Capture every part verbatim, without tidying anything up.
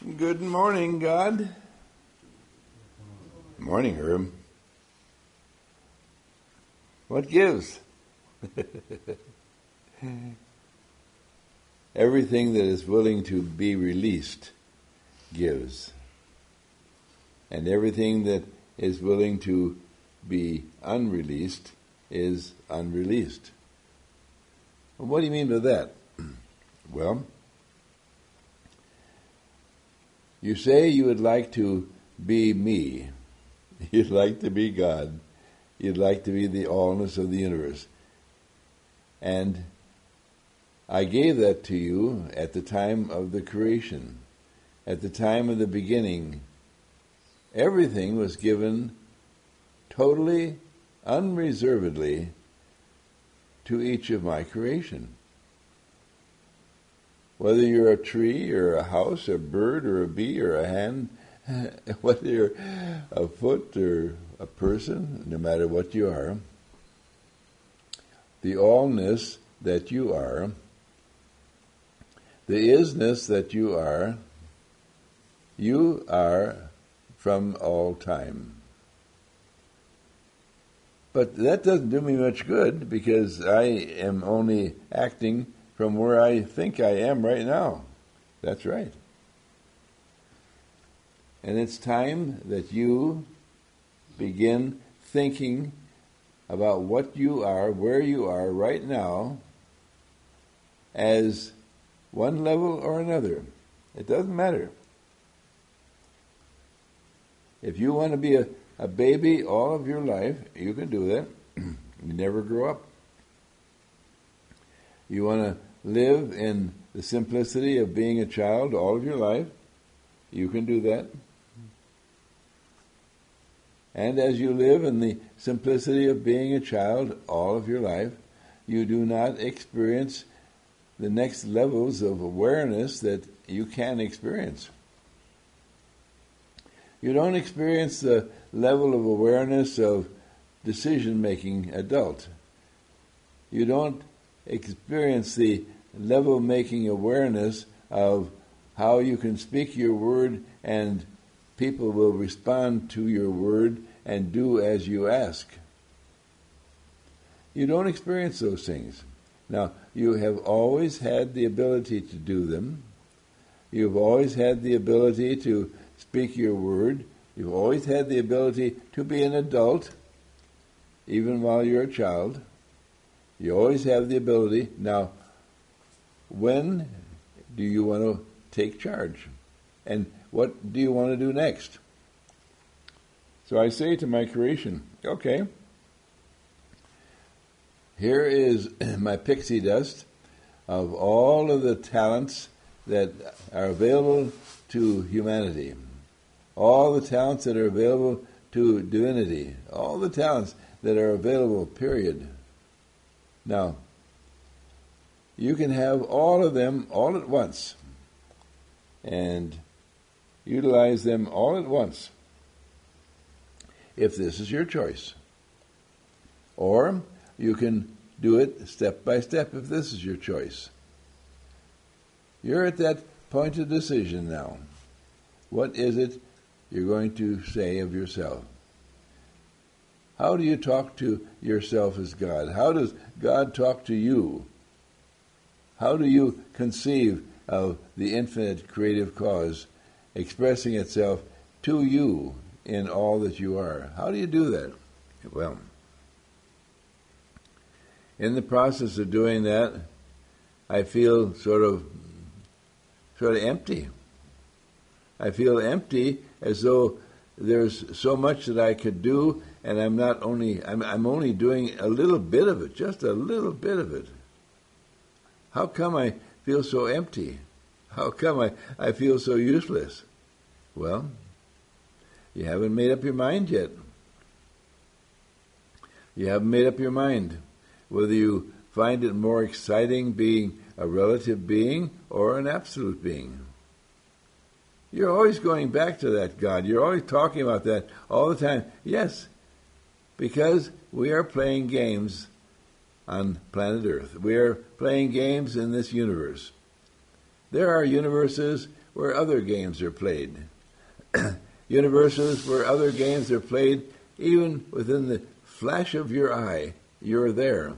Good morning, God. Morning, Herb. What gives? Everything that is willing to be released gives. And everything that is willing to be unreleased is unreleased. Well, what do you mean by that? Well, you say you would like to be me. You'd like to be God. You'd like to be the allness of the universe. And I gave that to you at the time of the creation, at the time of the beginning. Everything was given totally, unreservedly to each of my creation. Whether you're a tree or a house, a bird or a bee or a hen, whether you're a foot or a person, no matter what you are, the allness that you are, the isness that you are, you are from all time. But that doesn't do me much good because I am only acting from where I think I am right now. That's right. And it's time that you begin thinking about what you are, where you are right now, as one level or another. It doesn't matter. If you want to be a, a baby all of your life, you can do that. You never grow up. You want to live in the simplicity of being a child all of your life, you can do that. And as you live in the simplicity of being a child all of your life, you do not experience the next levels of awareness that you can experience. You don't experience the level of awareness of decision-making adult. You don't experience the level-making awareness of how you can speak your word and people will respond to your word and do as you ask. You don't experience those things. Now, you have always had the ability to do them. You've always had the ability to speak your word. You've always had the ability to be an adult, even while you're a child. You always have the ability. Now, when do you want to take charge? And what do you want to do next? So I say to my creation, okay, here is my pixie dust of all of the talents that are available to humanity, all the talents that are available to divinity, all the talents that are available, period. Now, you can have all of them all at once and utilize them all at once if this is your choice. Or you can do it step by step if this is your choice. You're at that point of decision now. What is it you're going to say of yourself? How do you talk to yourself as God? How does God talk to you? How do you conceive of the infinite creative cause expressing itself to you in all that you are? How do you do that? Well, in the process of doing that, I feel sort of sort of empty. I feel empty as though there's so much that I could do, and I'm not only I'm, I'm only doing a little bit of it, just a little bit of it. How come I feel so empty? How come I, I feel so useless? Well, you haven't made up your mind yet. You haven't made up your mind whether you find it more exciting being a relative being or an absolute being. You're always going back to that God. You're always talking about that all the time. Yes, because we are playing games on planet Earth. We are playing games in this universe. There are universes where other games are played. Universes where other games are played, even within the flash of your eye, you're there.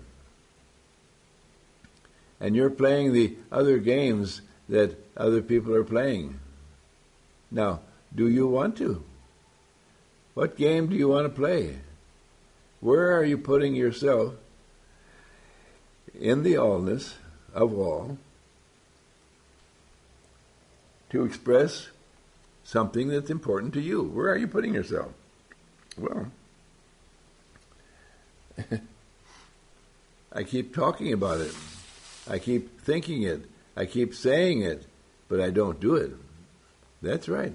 And you're playing the other games that other people are playing. Now, do you want to? What game do you want to play? Where are you putting yourself in the allness of all to express something that's important to you? Where are you putting yourself? Well, I keep talking about it. I keep thinking it. I keep saying it, but I don't do it. That's right.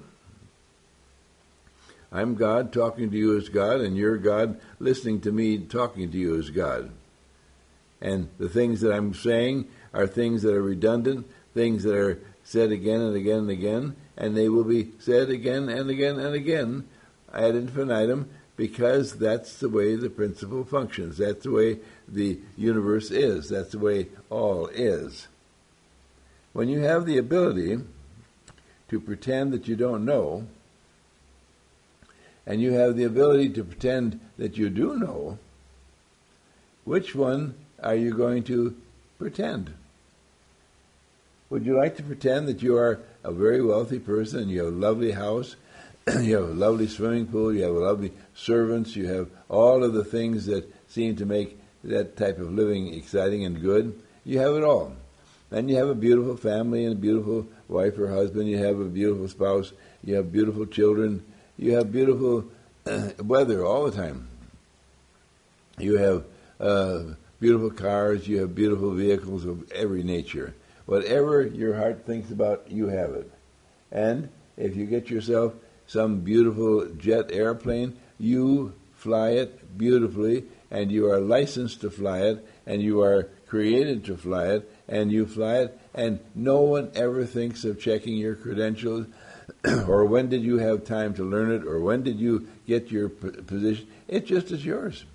I'm God talking to you as God, and you're God listening to me talking to you as God. And the things that I'm saying are things that are redundant, things that are said again and again and again, and they will be said again and again and again ad infinitum, because that's the way the principle functions. That's the way the universe is. That's the way all is. When you have the ability to pretend that you don't know, and you have the ability to pretend that you do know, which one are you going to pretend? Would you like to pretend that you are a very wealthy person, and you have a lovely house, you have a lovely swimming pool, you have lovely servants, you have all of the things that seem to make that type of living exciting and good? You have it all. And you have a beautiful family and a beautiful wife or husband, you have a beautiful spouse, you have beautiful children, you have beautiful weather all the time. You have uh, beautiful cars, you have beautiful vehicles of every nature. Whatever your heart thinks about, you have it. And if you get yourself some beautiful jet airplane, you fly it beautifully, and you are licensed to fly it, and you are created to fly it, and you fly it, and no one ever thinks of checking your credentials, or when did you have time to learn it, or when did you get your p- position. It just is yours.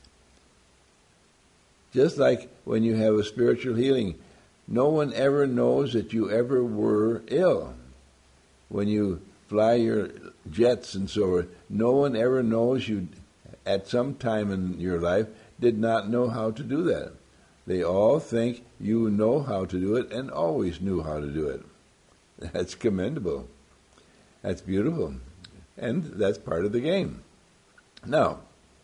Just like when you have a spiritual healing, no one ever knows that you ever were ill. When you fly your jets and so on, no one ever knows you at some time in your life did not know how to do that. They all think you know how to do it and always knew how to do it. That's commendable. That's beautiful. And that's part of the game. Now,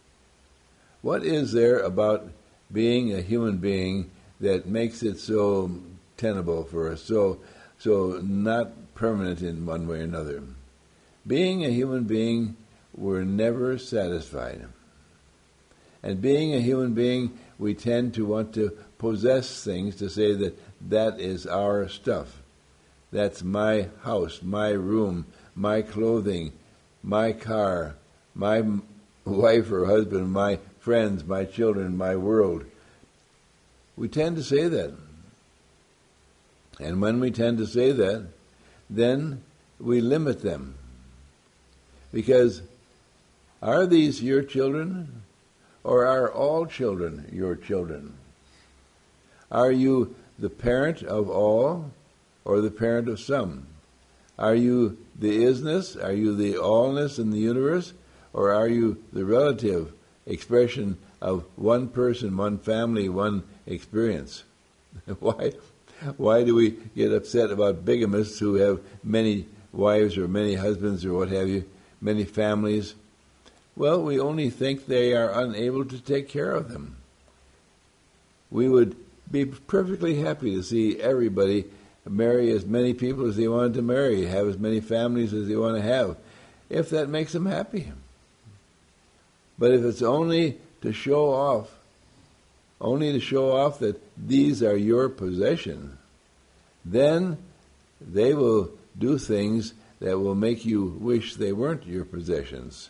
what is there about being a human being that makes it so tenable for us, so so not permanent in one way or another? Being a human being, we're never satisfied. And being a human being, we tend to want to possess things, to say that that is our stuff. That's my house, my room, my clothing, my car, my wife or husband, my friends, my children, my world. We tend to say that. And when we tend to say that, then we limit them. Because are these your children, or are all children your children? Are you the parent of all, or the parent of some? Are you the isness? Are you the allness in the universe? Or are you the relative expression of one person, one family, one experience? Why why do we get upset about bigamists who have many wives or many husbands or what have you, many families? Well, we only think they are unable to take care of them. We would be perfectly happy to see everybody marry as many people as they wanted to marry, have as many families as they want to have, if that makes them happy. But if it's only to show off, only to show off that these are your possession, then they will do things that will make you wish they weren't your possessions.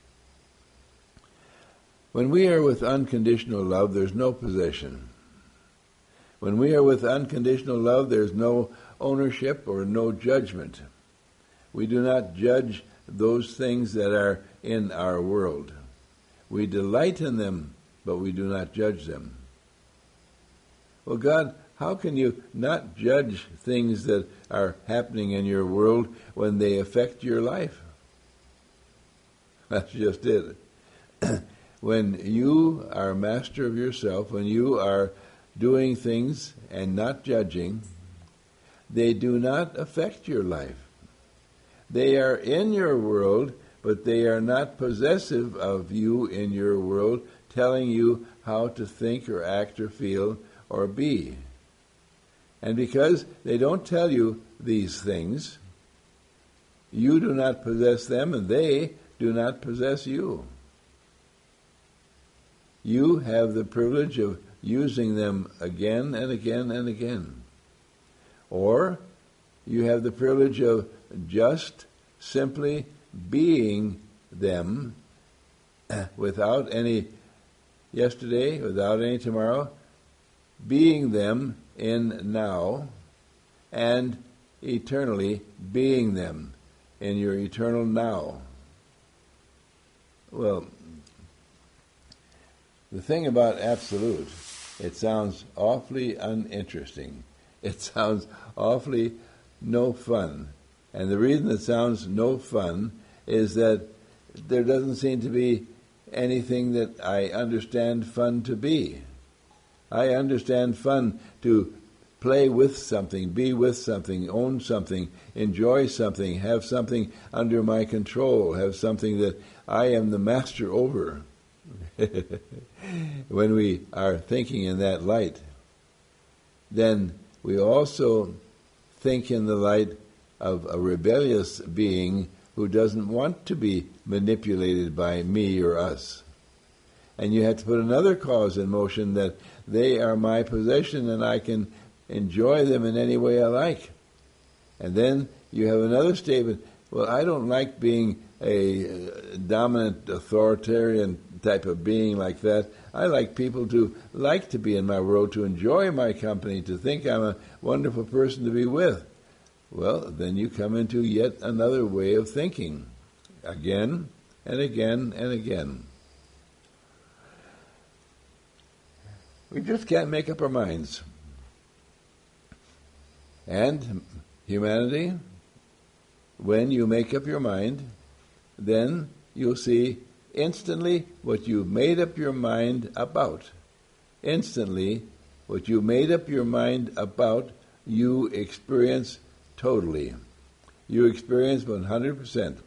When we are with unconditional love, there's no possession. When we are with unconditional love, there's no ownership or no judgment. We do not judge those things that are in our world. We delight in them, but we do not judge them. Well, God, How can you not judge things that are happening in your world when they affect your life? That's just it. When you are master of yourself, when you are doing things and not judging, they do not affect your life. They are in your world, but they are not possessive of you in your world, telling you how to think or act or feel or be. And because they don't tell you these things, you do not possess them, and they do not possess you. You have the privilege of using them again and again and again. Or you have the privilege of just simply being them without any yesterday, without any tomorrow, being them in now, and eternally being them in your eternal now. Well, the thing about absolute, it sounds awfully uninteresting. It sounds awfully no fun. And the reason it sounds no fun is that there doesn't seem to be anything that I understand fun to be. I understand fun to play with something, be with something, own something, enjoy something, have something under my control, have something that I am the master over. When we are thinking in that light, then we also think in the light of a rebellious being who doesn't want to be manipulated by me or us. And you have to put another cause in motion, that they are my possession and I can enjoy them in any way I like. And then you have another statement, well, I don't like being a dominant authoritarian type of being like that. I like people to like to be in my world, to enjoy my company, to think I'm a wonderful person to be with. Well, then you come into yet another way of thinking, again and again and again. We just can't make up our minds. And humanity, when you make up your mind, then you'll see instantly what you made up your mind about. Instantly, what you made up your mind about, you experience totally. You experience one hundred percent.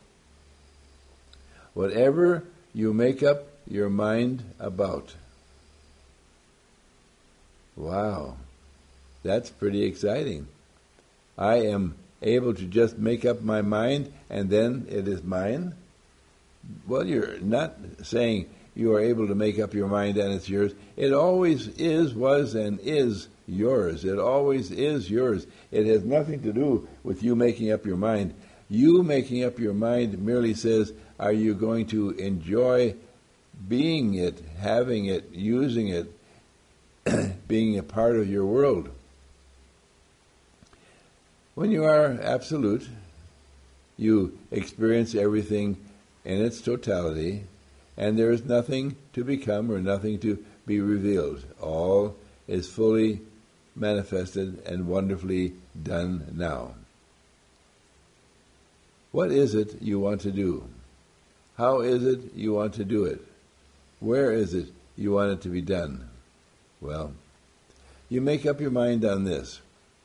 Whatever you make up your mind about. Wow, that's pretty exciting. I am able to just make up my mind and then it is mine? Well, you're not saying you are able to make up your mind and it's yours. It always is, was, and is yours. It always is yours. It has nothing to do with you making up your mind. You making up your mind merely says, are you going to enjoy being it, having it, using it, being a part of your world? When you are absolute, you experience everything in its totality, and there is nothing to become or nothing to be revealed. All is fully manifested and wonderfully done now. What is it you want to do? How is it you want to do it? Where is it you want it to be done? Well, you make up your mind on this.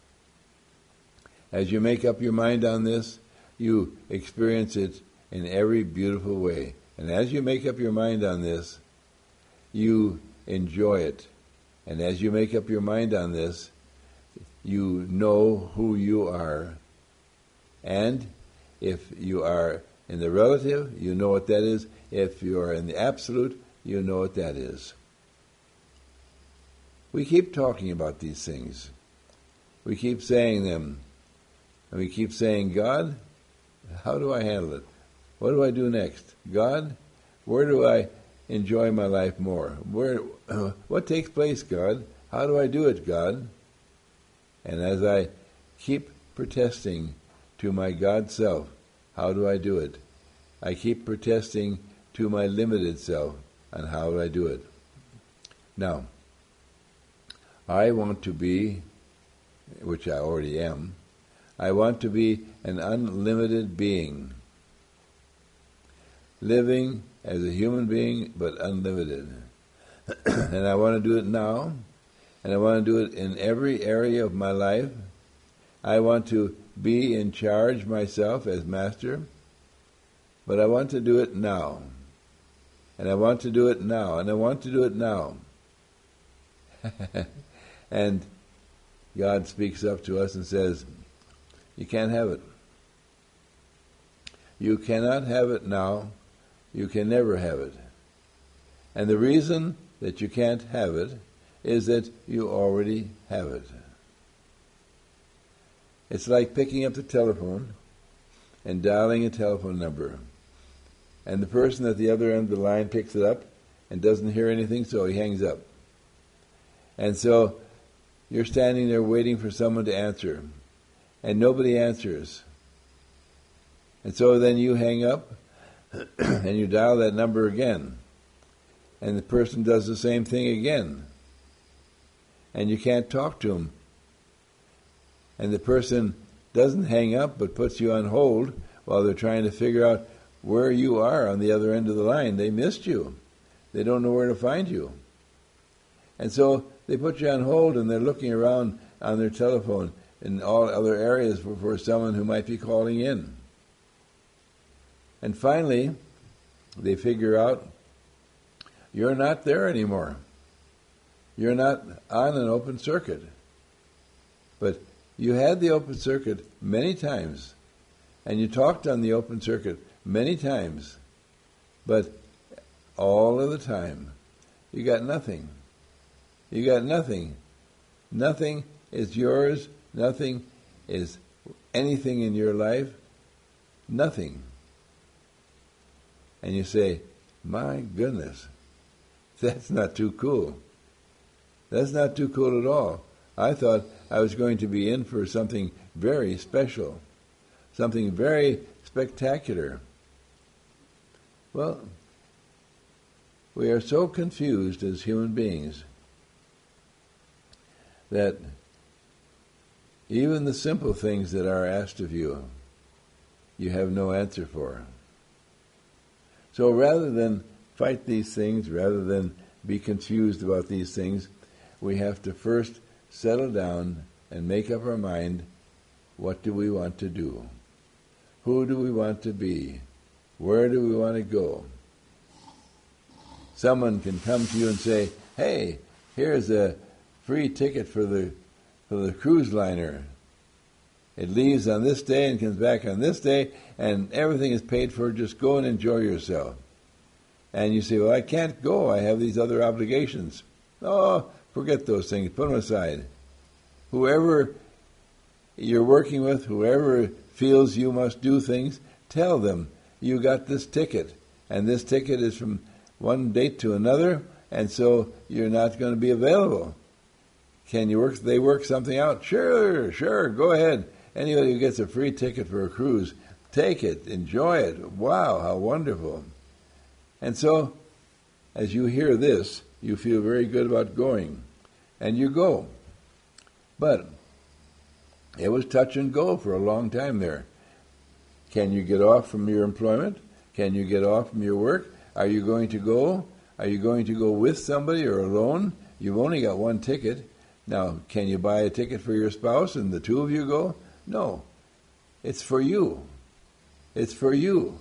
As you make up your mind on this, you experience it in every beautiful way. And as you make up your mind on this, you enjoy it. And as you make up your mind on this, you know who you are. And if you are in the relative, you know what that is. If you are in the absolute, you know what that is. We keep talking about these things. We keep saying them. And we keep saying, God, how do I handle it? What do I do next? God, where do I enjoy my life more? Where, uh, what takes place, God? How do I do it, God? And as I keep protesting to my God self, how do I do it? I keep protesting to my limited self, and how do I do it? Now, I want to be which I already am. I want to be an unlimited being, living as a human being, but unlimited. And I want to do it now, and I want to do it in every area of my life. I want to be in charge myself as master, but I want to do it now. And I want to do it now, and I want to do it now. And God speaks up to us and says, you can't have it. You cannot have it now. You can never have it. And the reason that you can't have it is that you already have it. It's like picking up the telephone and dialing a telephone number. And the person at the other end of the line picks it up and doesn't hear anything, so he hangs up. And so you're standing there waiting for someone to answer, and nobody answers. And so then you hang up, and you dial that number again, and the person does the same thing again, and you can't talk to him. And the person doesn't hang up, but puts you on hold while they're trying to figure out where you are on the other end of the line. They missed you. They don't know where to find you. And so they put you on hold, and they're looking around on their telephone in all other areas for, for someone who might be calling in. And finally, they figure out you're not there anymore. You're not on an open circuit. But you had the open circuit many times, and you talked on the open circuit many times, but all of the time, you got nothing. You got nothing. Nothing is yours. Nothing is anything in your life. Nothing. And you say, my goodness, that's not too cool. That's not too cool at all. I thought I was going to be in for something very special, something very spectacular. Well, we are so confused as human beings that even the simple things that are asked of you, you have no answer for. So rather than fight these things, rather than be confused about these things, we have to first settle down and make up our mind, what do we want to do? Who do we want to be? Where do we want to go? Someone can come to you and say, hey, here's a free ticket for the for the cruise liner. It leaves on this day and comes back on this day, and everything is paid for. Just go and enjoy yourself. And you say, well, I can't go. I have these other obligations. Oh, forget those things. Put them aside. Whoever you're working with, whoever feels you must do things, tell them you got this ticket, and this ticket is from one date to another, and so you're not going to be available. Can you work? They work something out? Sure, sure, go ahead. Anybody who gets a free ticket for a cruise, take it, enjoy it. Wow, how wonderful. And so, as you hear this, you feel very good about going, and you go. But it was touch and go for a long time there. Can you get off from your employment? Can you get off from your work? Are you going to go? Are you going to go with somebody or alone? You've only got one ticket. Now, can you buy a ticket for your spouse and the two of you go? No. It's for you. It's for you.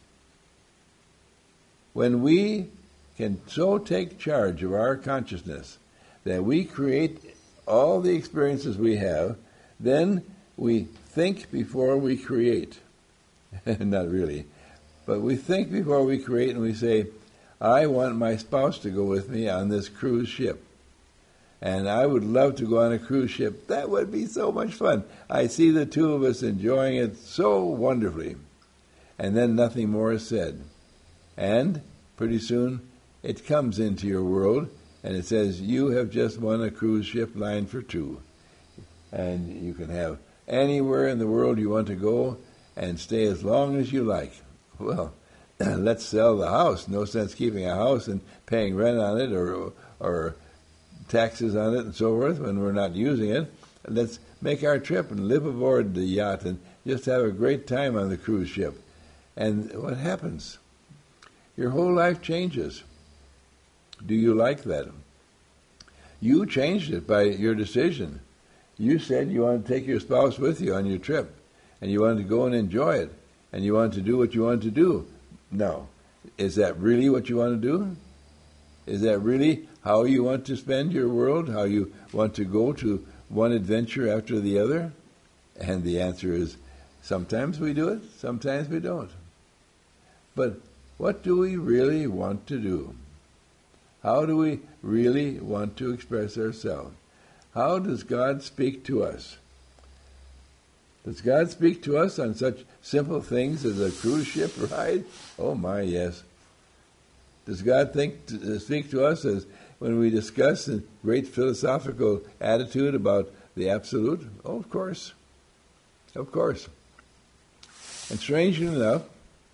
When we can so take charge of our consciousness that we create all the experiences we have, then we think before we create. Not really. But we think before we create, and we say, I want my spouse to go with me on this cruise ship. And I would love to go on a cruise ship. That would be so much fun. I see the two of us enjoying it so wonderfully. And then nothing more is said. And pretty soon it comes into your world, and it says, you have just won a cruise ship line for two. And you can have anywhere in the world you want to go and stay as long as you like. Well, let's sell the house. No sense keeping a house and paying rent on it or or taxes on it and so forth when we're not using it. let's make our trip and live aboard the yacht and just have a great time on the cruise ship. And what happens? Your whole life changes. Do you like that? You changed it by your decision. You said you wanted to take your spouse with you on your trip, and you wanted to go and enjoy it, and you wanted to do what you wanted to do. Now, is that really what you want to do? Is that really how you want to spend your world? How you want to go to one adventure after the other? And the answer is, sometimes we do it, sometimes we don't. But what do we really want to do? How do we really want to express ourselves? How does God speak to us? Does God speak to us on such simple things as a cruise ship ride? Oh my, yes. Does God think to, uh, speak to us as when we discuss a great philosophical attitude about the absolute? Oh, of course. Of course. And strangely enough,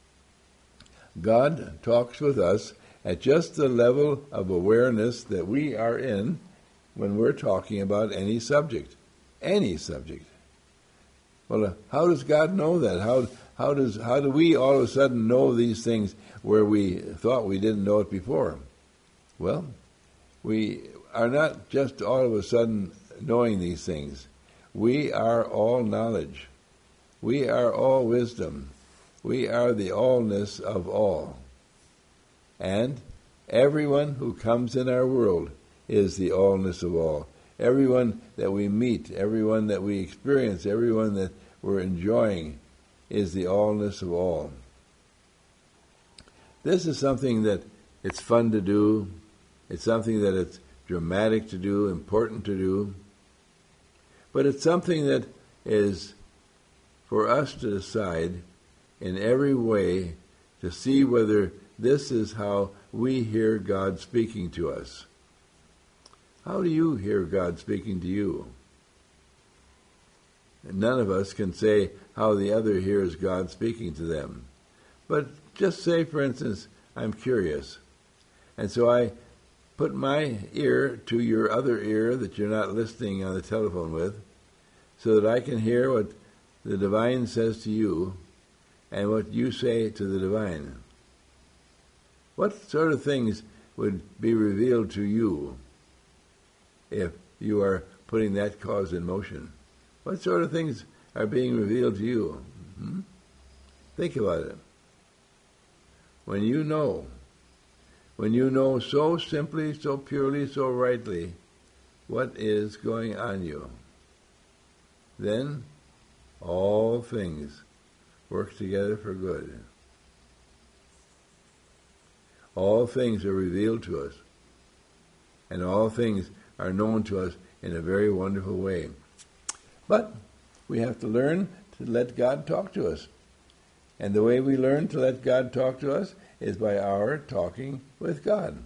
God talks with us at just the level of awareness that we are in when we're talking about any subject. Any subject. Well, uh, how does God know that? How how does how do we all of a sudden know these things where we thought we didn't know it before? Well, we are not just all of a sudden knowing these things. We are all knowledge. We are all wisdom. We are the allness of all. And everyone who comes in our world is the allness of all. Everyone that we meet, everyone that we experience, everyone that we're enjoying is the allness of all. This is something that it's fun to do. It's something that it's dramatic to do, important to do. But it's something that is for us to decide in every way to see whether this is how we hear God speaking to us. How do you hear God speaking to you? And none of us can say how the other hears God speaking to them. But just say, for instance, I'm curious. And so I put my ear to your other ear that you're not listening on the telephone with, so that I can hear what the divine says to you and what you say to the divine. What sort of things would be revealed to you if you are putting that cause in motion? What sort of things are being revealed to you? Hmm? Think about it. When you know, when you know so simply, so purely, so rightly what is going on you, then all things work together for good. All things are revealed to us, and all things are known to us in a very wonderful way. But we have to learn to let God talk to us. And the way we learn to let God talk to us is by our talking with God.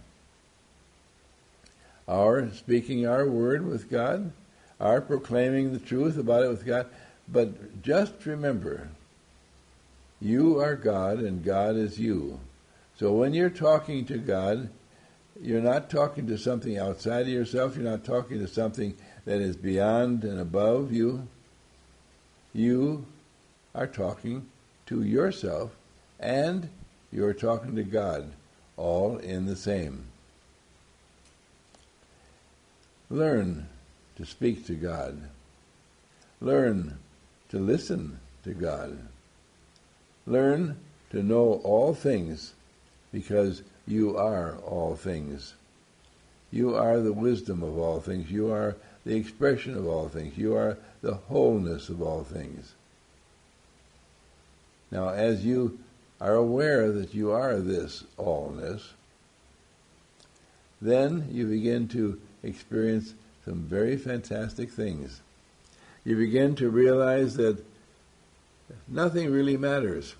Our speaking our word with God, our proclaiming the truth about it with God. But just remember, you are God and God is you. So when you're talking to God, you're not talking to something outside of yourself. You're not talking to something that is beyond and above you. You are talking to yourself, and you're talking to God, all in the same. Learn to speak to God. Learn to listen to God. Learn to know all things, because you are all things. You are the wisdom of all things. You are the expression of all things. You are the wholeness of all things. Now, as you are aware that you are this allness, then you begin to experience some very fantastic things. You begin to realize that nothing really matters.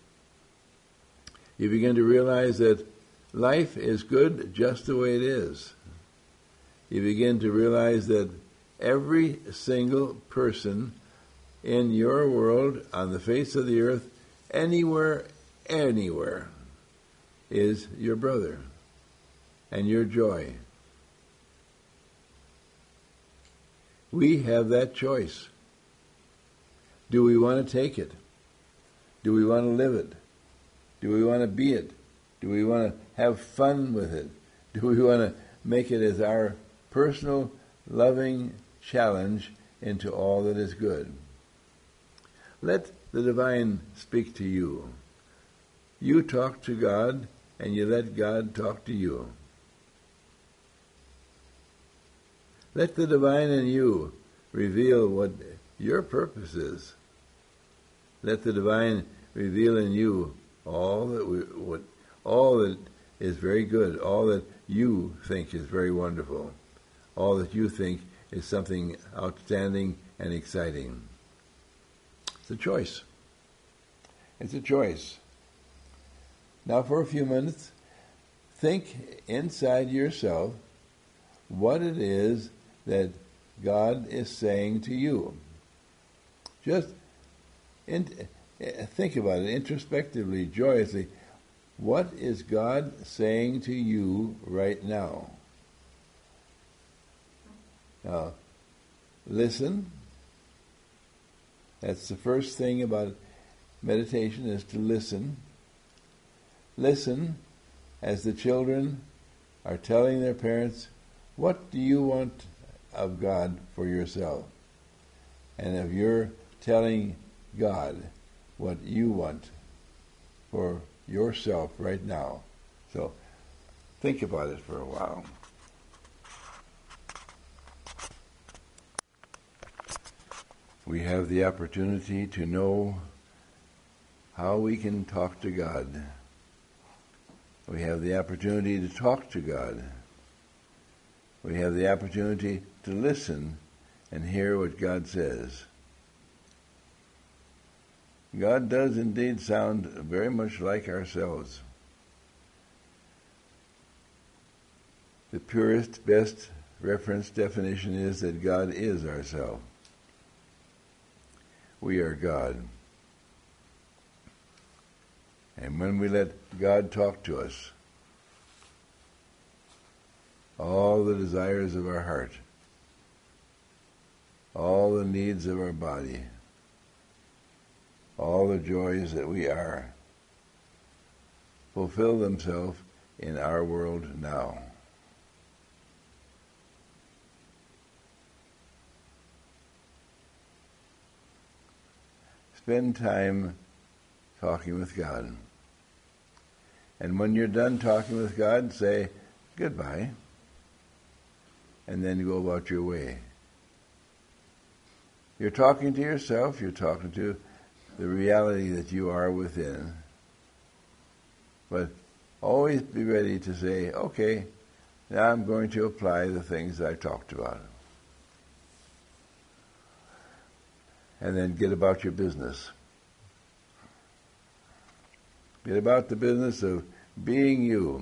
You begin to realize that life is good just the way it is. You begin to realize that every single person in your world, on the face of the earth, anywhere, anywhere, is your brother and your joy. We have that choice. Do we want to take it? Do we want to live it? Do we want to be it? Do we want to have fun with it? Do we want to make it as our personal, loving challenge into all that is good? Let the divine speak to you. You talk to God, and you let God talk to you. Let the divine in you reveal what your purpose is. Let the divine reveal in you all that we, what, all that is very good, all that you think is very wonderful, all that you think is something outstanding and exciting. It's a choice. It's a choice. Now for a few minutes, think inside yourself what it is that God is saying to you. Just in, think about it introspectively, joyously. What is God saying to you right now? Now, listen. That's the first thing about meditation, is to listen. Listen as the children are telling their parents, what do you want of God for yourself? And if you're telling God what you want for yourself right now. So think about it for a while. We have the opportunity to know how we can talk to God. We have the opportunity to talk to God. We have the opportunity to listen and hear what God says. God does indeed sound very much like ourselves. The purest, best reference definition is that God is ourself. We are God. And when we let God talk to us, all the desires of our heart, all the needs of our body, all the joys that we are, fulfill themselves in our world now. Spend time talking with God. And when you're done talking with God, say goodbye, and then go about your way. You're talking to yourself, you're talking to the reality that you are within. But always be ready to say, okay, now I'm going to apply the things I talked about. And then get about your business. Get about the business of being you,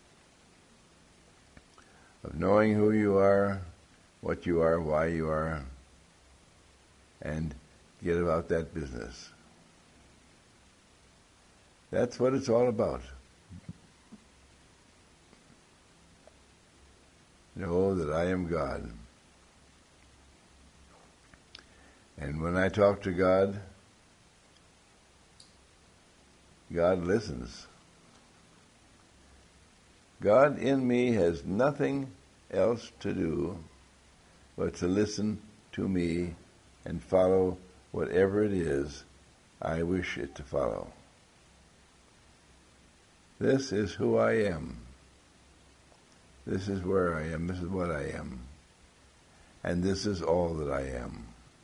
of knowing who you are, what you are, why you are, and get about that business. That's what it's all about. Know that I am God. And when I talk to God, God listens. God in me has nothing else to do but to listen to me and follow whatever it is I wish it to follow. This is who I am. This is where I am. This is what I am. And this is all that I am.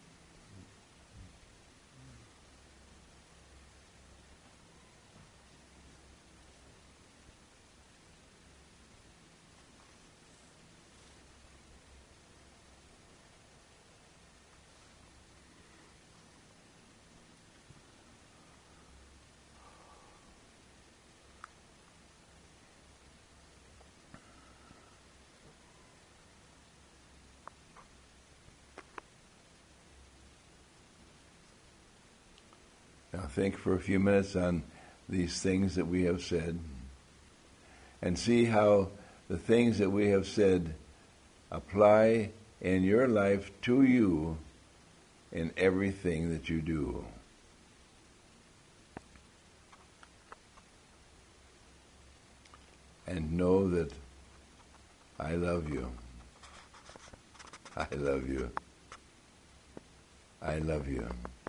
Now think for a few minutes on these things that we have said and see how the things that we have said apply in your life to you in everything that you do. And know that I love you. I love you. I love you.